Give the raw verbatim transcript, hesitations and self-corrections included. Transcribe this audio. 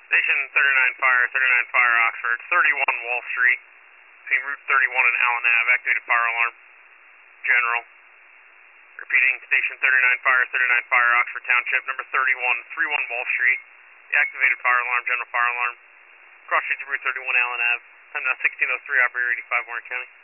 Station thirty-nine Fire, thirty-nine Fire Oxford, thirty-one Wall Street, between Route thirty-one and Allen Ave, activated fire alarm, general. Repeating, Station thirty-nine Fire, thirty-nine Fire Oxford Township, number thirty-one, thirty-one Wall Street, activated fire alarm, general fire alarm, cross street to Route thirty-one Allen Ave, time now sixteen oh three, operator eighty-five, Warren County.